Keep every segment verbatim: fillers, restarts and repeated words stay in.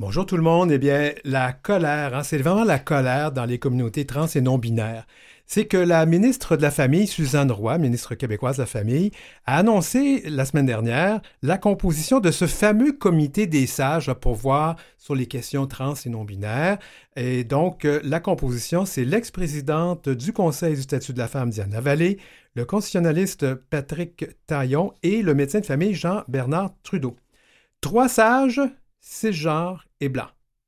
Bonjour tout le monde. Eh bien, la colère, hein, c'est vraiment la colère dans les communautés trans et non-binaires. C'est que la ministre de la Famille, Suzanne Roy, ministre québécoise de la Famille, a annoncé la semaine dernière la composition de ce fameux comité des sages pour voir sur les questions trans et non-binaires. Et donc, la composition, c'est l'ex-présidente du Conseil du statut de la femme, Diane Lavallée, le constitutionnaliste Patrick Taillon et le médecin de famille Jean-Bernard Trudeau. Trois sages, cisgenres et blancs.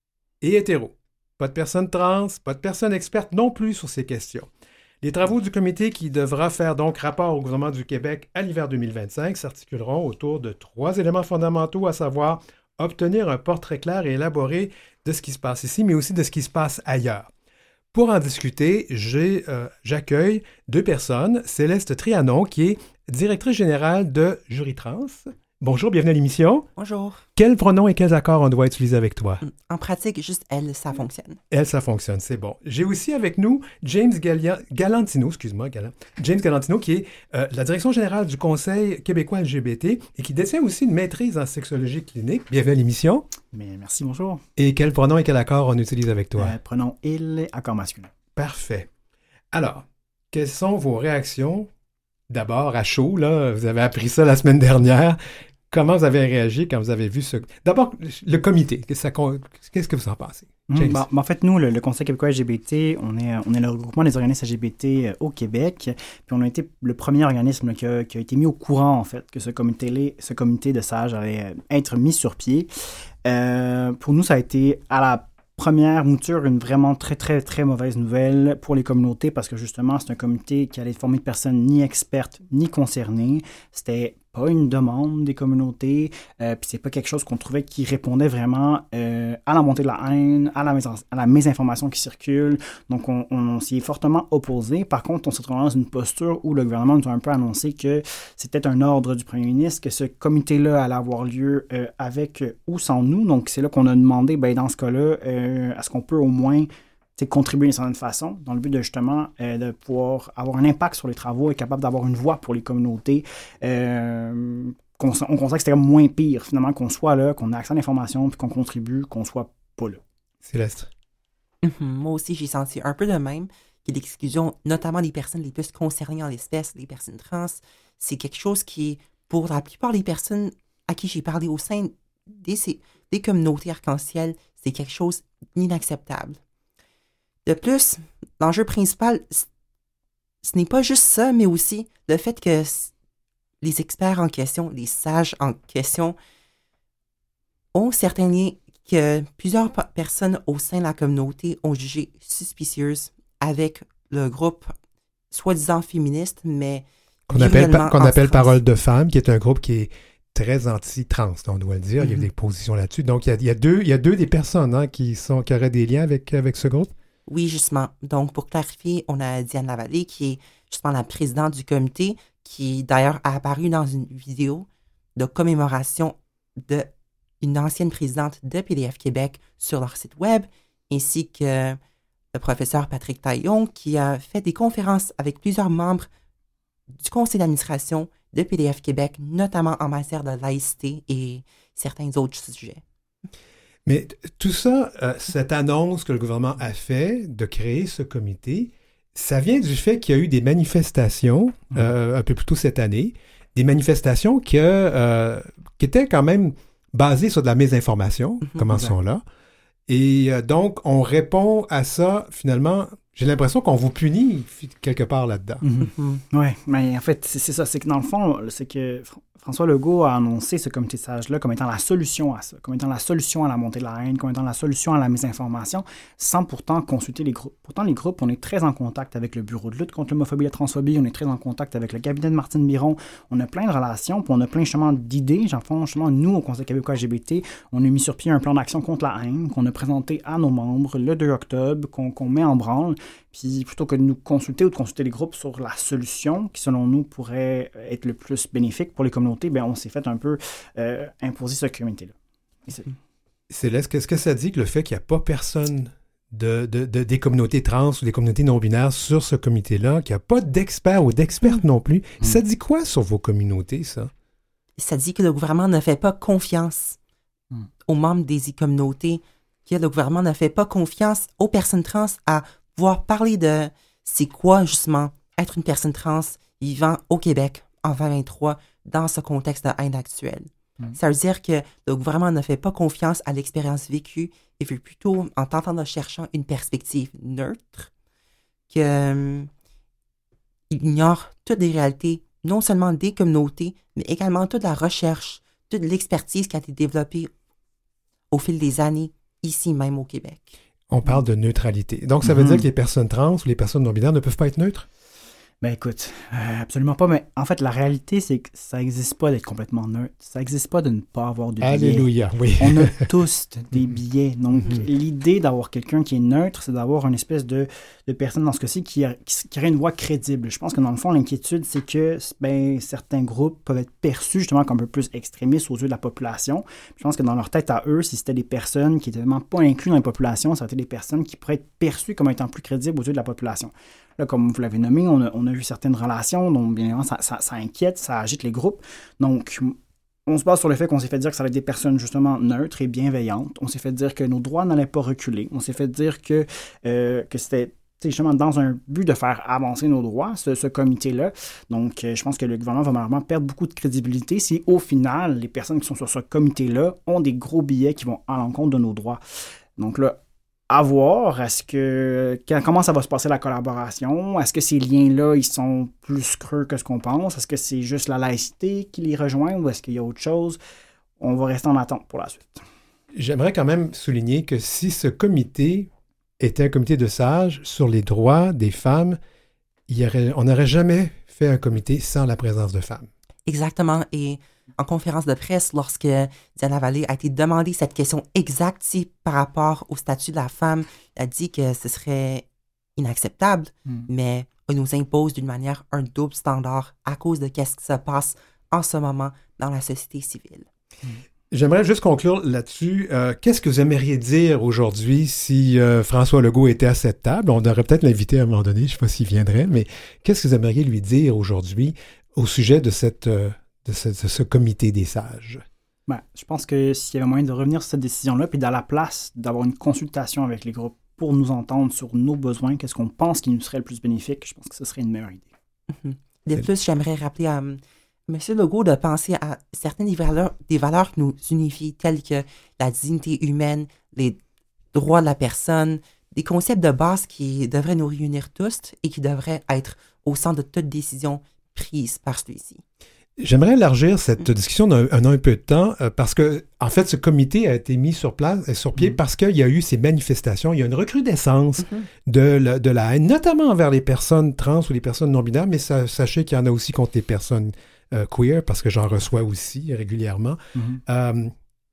Et hétéros. Pas de personnes trans, pas de personnes expertes non plus sur ces questions. Les travaux du comité qui devra faire donc rapport au gouvernement du Québec à l'hiver deux mille vingt-cinq s'articuleront autour de trois éléments fondamentaux, à savoir obtenir un portrait clair et élaboré de ce qui se passe ici, mais aussi de ce qui se passe ailleurs. Pour en discuter, j'ai, euh, j'accueille deux personnes. Céleste Trianon, qui est directrice générale de Jury Trans. Bonjour, bienvenue à l'émission. Bonjour. Quels pronoms et quels accords on doit utiliser avec toi? En pratique, juste elle, ça fonctionne. Elle, ça fonctionne, c'est bon. J'ai aussi avec nous James Galia- Galantino, excuse-moi, Galant, James Galantino, qui est euh, la direction générale du Conseil québécois L G B T et qui détient aussi une maîtrise en sexologie clinique. Bienvenue à l'émission. Mais merci, bonjour. Et quels pronoms et quels accords on utilise avec toi? Euh, pronom il, accord masculin. Parfait. Alors, quelles sont vos réactions? D'abord, à chaud, là, vous avez appris ça la semaine dernière. Comment vous avez réagi quand vous avez vu ce... D'abord, le comité, qu'est-ce que vous en pensez? Mmh, bah, bah, en fait, nous, le, le Conseil québécois L G B T, on est, on est le regroupement des organismes L G B T au Québec, puis on a été le premier organisme là, qui, a, qui a été mis au courant, en fait, que ce comité, ce comité de sages allait être mis sur pied. Euh, pour nous, ça a été à la première mouture une vraiment très, très, très mauvaise nouvelle pour les communautés parce que justement, c'est un comité qui allait être formé de personnes ni expertes ni concernées. C'était pas une demande des communautés, euh, puis c'est pas quelque chose qu'on trouvait qui répondait vraiment euh, à la montée de la haine, à la, més- à la mésinformation qui circule. Donc, on, on s'y est fortement opposé. Par contre, on s'est trouvé dans une posture où le gouvernement nous a un peu annoncé que c'était un ordre du premier ministre, que ce comité-là allait avoir lieu euh, avec ou sans nous. Donc, c'est là qu'on a demandé, ben, dans ce cas-là, euh, est-ce qu'on peut au moins contribuer d'une certaine façon, dans le but de justement euh, de pouvoir avoir un impact sur les travaux, être capable d'avoir une voix pour les communautés. Euh, qu'on, on considère que c'était moins pire, finalement, qu'on soit là, qu'on ait accès à l'information, puis qu'on contribue, qu'on soit pas là. Céleste. Mm-hmm. Moi aussi, j'ai senti un peu de même que l'exclusion, notamment des personnes les plus concernées en l'espèce, les personnes trans, c'est quelque chose qui est, pour la plupart des personnes à qui j'ai parlé au sein des, des communautés arc-en-ciel, c'est quelque chose d'inacceptable. De plus, l'enjeu principal, ce n'est pas juste ça, mais aussi le fait que les experts en question, les sages en question, ont certains liens que plusieurs personnes au sein de la communauté ont jugé suspicieuses avec le groupe soi-disant féministe, mais qu'on appelle, pa- qu'on appelle Parole de femmes, qui est un groupe qui est très anti-trans, on doit le dire. Mm-hmm. Il y a des positions là-dessus. Donc, il y a, il y a, deux, il y a deux des personnes hein, qui, sont, qui auraient des liens avec, avec ce groupe. Oui, justement. Donc, pour clarifier, on a Diane Lavallée, qui est justement la présidente du comité, qui d'ailleurs a apparu dans une vidéo de commémoration d'une ancienne présidente de P D F Québec sur leur site web, ainsi que le professeur Patrick Taillon, qui a fait des conférences avec plusieurs membres du conseil d'administration de P D F Québec, notamment en matière de laïcité et certains autres sujets. Mais tout ça, euh, cette annonce que le gouvernement a fait de créer ce comité, ça vient du fait qu'il y a eu des manifestations euh, un peu plus tôt cette année, des manifestations que, euh, qui étaient quand même basées sur de la mésinformation, mm-hmm, commençons là. Et euh, donc, on répond à ça, finalement, j'ai l'impression qu'on vous punit quelque part là-dedans. Mm-hmm. Oui, mais en fait, c'est, c'est ça, c'est que dans le fond, c'est que François Legault a annoncé ce comité de sages-là comme étant la solution à ça, comme étant la solution à la montée de la haine, comme étant la solution à la mésinformation, sans pourtant consulter les groupes. Pourtant, les groupes, on est très en contact avec le Bureau de lutte contre l'homophobie et la transphobie, on est très en contact avec le cabinet de Martine Biron, on a plein de relations, puis on a plein justement d'idées. J'en fais justement, nous, au Conseil québécois L G B T, on a mis sur pied un plan d'action contre la haine qu'on a présenté à nos membres le deux octobre, qu'on, qu'on met en branle. Puis plutôt que de nous consulter ou de consulter les groupes sur la solution qui, selon nous, pourrait être le plus bénéfique pour les communautés, bien, on s'est fait un peu euh, imposer ce comité-là. C'est... Céleste, qu'est-ce que ça dit que le fait qu'il n'y a pas personne de, de, de, des communautés trans ou des communautés non-binaires sur ce comité-là, qu'il n'y a pas d'experts ou d'expertes mmh. non plus, mmh. ça dit quoi sur vos communautés, ça? Ça dit que le gouvernement ne fait pas confiance mm. aux membres des communautés que le gouvernement ne fait pas confiance aux personnes trans à pouvoir parler de c'est quoi, justement, être une personne trans vivant au Québec en vingt vingt-trois dans ce contexte de haine actuel. Mm. Ça veut dire que le gouvernement ne fait pas confiance à l'expérience vécue et veut plutôt, en tentant de cherchant une perspective neutre, qu'il euh, ignore toutes les réalités, non seulement des communautés, mais également toute la recherche, toute l'expertise qui a été développée au fil des années, ici même au Québec. On parle de neutralité. Donc, ça veut mm-hmm. dire que les personnes trans ou les personnes non-binaires ne peuvent pas être neutres? Ben écoute, euh, absolument pas, mais en fait, la réalité, c'est que ça n'existe pas d'être complètement neutre. Ça n'existe pas de ne pas avoir de billets. Alléluia, oui. On a tous des billets. Donc, mm-hmm. l'idée d'avoir quelqu'un qui est neutre, c'est d'avoir une espèce de, de personne, dans ce cas-ci, qui, a, qui, qui aurait une voix crédible. Je pense que dans le fond, l'inquiétude, c'est que ben, certains groupes peuvent être perçus justement comme un peu plus extrémistes aux yeux de la population. Puis je pense que dans leur tête à eux, si c'était des personnes qui n'étaient vraiment pas incluses dans la population, ça aurait été des personnes qui pourraient être perçues comme étant plus crédibles aux yeux de la population. Là, comme vous l'avez nommé, on a, on a vu certaines relations, donc bien évidemment, ça, ça, ça inquiète, ça agite les groupes. Donc, on se base sur le fait qu'on s'est fait dire que ça allait être des personnes justement neutres et bienveillantes. On s'est fait dire que nos droits n'allaient pas reculer. On s'est fait dire que, euh, que c'était justement dans un but de faire avancer nos droits, ce, ce comité-là. Donc, euh, je pense que le gouvernement va malheureusement perdre beaucoup de crédibilité si, au final, les personnes qui sont sur ce comité-là ont des gros billets qui vont à l'encontre de nos droits. Donc là, à voir, est-ce que, comment ça va se passer la collaboration? Est-ce que ces liens-là, ils sont plus creux que ce qu'on pense? Est-ce que c'est juste la laïcité qui les rejoint ou est-ce qu'il y a autre chose? On va rester en attente pour la suite. J'aimerais quand même souligner que si ce comité était un comité de sages sur les droits des femmes, il y aurait, on n'aurait jamais fait un comité sans la présence de femmes. Exactement. Et en conférence de presse, lorsque Diana Vallée a été demandée cette question exacte si, par rapport au statut de la femme, elle a dit que ce serait inacceptable, mm. mais on nous impose d'une manière un double standard à cause de ce qui se passe en ce moment dans la société civile. Mm. J'aimerais juste conclure là-dessus. Euh, qu'est-ce que vous aimeriez dire aujourd'hui si euh, François Legault était à cette table? On devrait peut-être l'inviter à un moment donné, je ne sais pas s'il viendrait, mais qu'est-ce que vous aimeriez lui dire aujourd'hui au sujet de cette... Euh, De ce, de ce comité des sages? Ben, je pense que s'il y avait moyen de revenir sur cette décision-là, puis dans la place d'avoir une consultation avec les groupes pour nous entendre sur nos besoins, qu'est-ce qu'on pense qui nous serait le plus bénéfique, je pense que ce serait une meilleure idée. Mm-hmm. De plus, j'aimerais rappeler à um, M. Legault de penser à certaines des valeurs, des valeurs qui nous unifient, telles que la dignité humaine, les droits de la personne, des concepts de base qui devraient nous réunir tous et qui devraient être au centre de toute décision prise par celui-ci. J'aimerais élargir cette discussion d'un un, un peu de temps euh, parce que, en fait, ce comité a été mis sur place, sur pied mm. parce qu'il y a eu ces manifestations. Il y a une recrudescence mm-hmm. de, la, de la haine, notamment envers les personnes trans ou les personnes non-binaires, mais ça, sachez qu'il y en a aussi contre les personnes euh, queer parce que j'en reçois aussi régulièrement. Mm-hmm. Euh,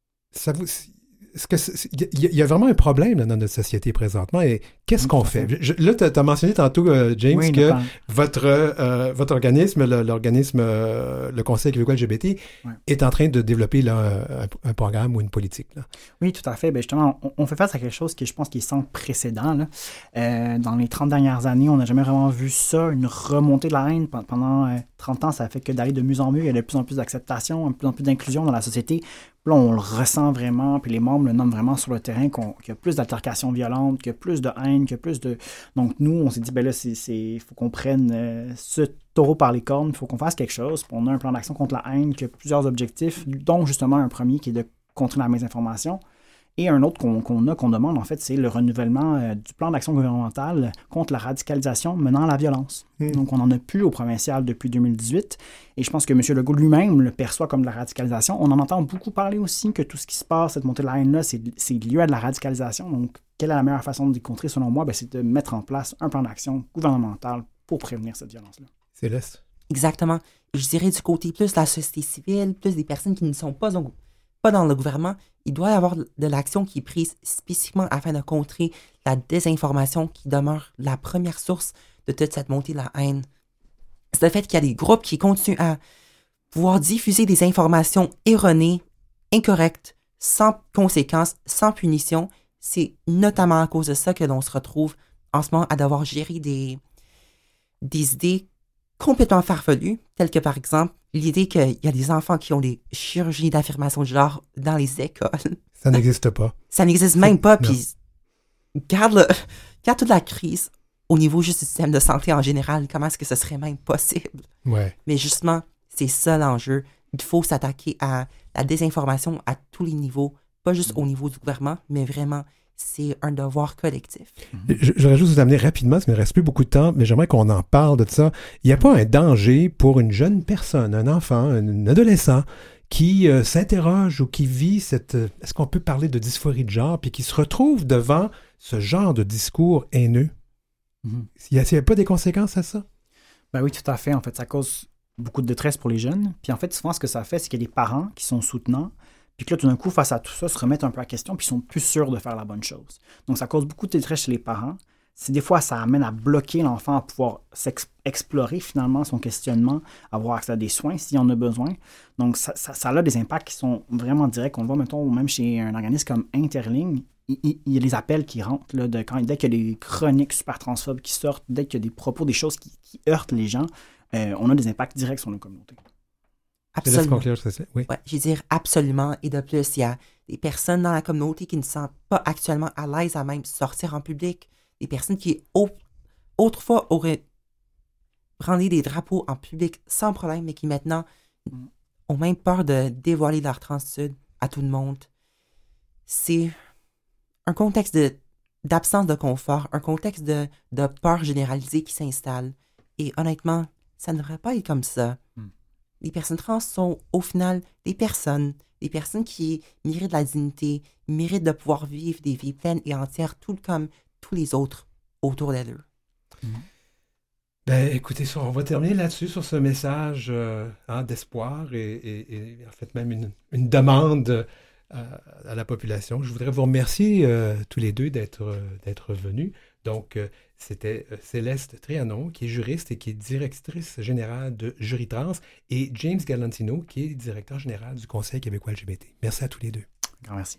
ça vous... Est-ce que il y, y a vraiment un problème là, dans notre société présentement et qu'est-ce oui, qu'on fait? Je, là, tu as mentionné tantôt, euh, James, oui, que votre, euh, votre organisme, le, l'organisme, euh, le Conseil québécois L G B T, oui. est en train de développer là, un, un programme ou une politique. Là. Oui, tout à fait. Ben, justement, on, on fait face à quelque chose qui, je pense, qui est sans précédent. Là. Euh, dans les trente dernières années, on n'a jamais vraiment vu ça, une remontée de la haine. Pendant euh, trente ans, ça fait que d'aller de mieux en mieux. Il y a de plus en plus d'acceptation, de plus en plus d'inclusion dans la société. Là, on le ressent vraiment, puis les membres le nomment vraiment sur le terrain, qu'on, qu'il y a plus d'altercations violentes, qu'il y a plus de haine, qu'il y a plus de... Donc, nous, on s'est dit, ben là, c'est, c'est, faut qu'on prenne euh, ce taureau par les cornes, il faut qu'on fasse quelque chose. Puis on a un plan d'action contre la haine qui a plusieurs objectifs, dont justement un premier qui est de contrer la mésinformation. Et un autre qu'on, qu'on a, qu'on demande, en fait, c'est le renouvellement euh, du plan d'action gouvernemental contre la radicalisation menant à la violence. Mmh. Donc, on n'en a plus au provincial depuis deux mille dix-huit. Et je pense que M. Legault lui-même le perçoit comme de la radicalisation. On en entend beaucoup parler aussi que tout ce qui se passe, cette montée de la haine-là, c'est, c'est lié à de la radicalisation. Donc, quelle est la meilleure façon de les contrer, selon moi? Ben, c'est de mettre en place un plan d'action gouvernemental pour prévenir cette violence-là. Céleste? Exactement. Je dirais du côté plus de la société civile, plus des personnes qui ne sont pas au pas dans le gouvernement, il doit y avoir de l'action qui est prise spécifiquement afin de contrer la désinformation qui demeure la première source de toute cette montée de la haine. C'est le fait qu'il y a des groupes qui continuent à pouvoir diffuser des informations erronées, incorrectes, sans conséquences, sans punition. C'est notamment à cause de ça que l'on se retrouve en ce moment à devoir gérer des, des idées complètement farfelues, telles que par exemple l'idée qu'il y a des enfants qui ont des chirurgies d'affirmation de genre dans les écoles. Ça n'existe pas. Ça n'existe même pas. Non. Puis, regarde, le, regarde toute la crise au niveau juste du système de santé en général. Comment est-ce que ce serait même possible? Ouais. Mais justement, c'est ça l'enjeu. Il faut s'attaquer à la désinformation à tous les niveaux, pas juste au niveau du gouvernement, mais vraiment, c'est un devoir collectif. Je- J'aurais juste vous amener rapidement, parce qu'il ne me reste plus beaucoup de temps, mais j'aimerais qu'on en parle de ça. Il n'y a pas un danger pour une jeune personne, un enfant, un adolescent, qui euh, s'interroge ou qui vit cette... euh, Est-ce qu'on peut parler de dysphorie de genre, puis qui se retrouve devant ce genre de discours haineux? Mhm. Il n'y a, il y a pas des conséquences à ça? Ben oui, tout à fait. En fait, ça cause beaucoup de détresse pour les jeunes. Puis en fait, souvent, ce que ça fait, c'est qu'il y a des parents qui sont soutenants, puis que là, tout d'un coup, face à tout ça, se remettent un peu à question, puis ils sont plus sûrs de faire la bonne chose. Donc, ça cause beaucoup de détresse chez les parents. C'est des fois, ça amène à bloquer l'enfant à pouvoir explorer finalement son questionnement, avoir accès à des soins s'il en a besoin. Donc, ça, ça, ça a des impacts qui sont vraiment directs. On le voit, mettons, même chez un organisme comme Interligne, il, il, il y a les appels qui rentrent, là, de quand, dès qu'il y a des chroniques super transphobes qui sortent, dès qu'il y a des propos, des choses qui, qui heurtent les gens, euh, on a des impacts directs sur nos communautés. Absolument. Conclure, ça, c'est... Oui. Ouais, je veux dire absolument. Et de plus, il y a des personnes dans la communauté qui ne se sentent pas actuellement à l'aise à même sortir en public. Des personnes qui, au- autrefois, auraient brandi des drapeaux en public sans problème, mais qui maintenant Mm. ont même peur de dévoiler leur transitude à tout le monde. C'est un contexte de, d'absence de confort, un contexte de, de peur généralisée qui s'installe. Et honnêtement, ça ne devrait pas être comme ça. Mm. Les personnes trans sont au final des personnes, des personnes qui méritent la dignité, méritent de pouvoir vivre des vies pleines et entières, tout comme tous les autres autour d'elles. Ben, écoutez, ça, on va terminer là-dessus, sur ce message euh, hein, d'espoir et, et- et en fait même une, une demande euh, à la population. Je voudrais vous remercier euh, tous les deux d'être euh, d'être venus. Donc, euh, c'était euh, Céleste Trianon, qui est juriste et qui est directrice générale de Jury Trans, et James Galantino, qui est directeur général du Conseil québécois L G B T. Merci à tous les deux. Grand merci.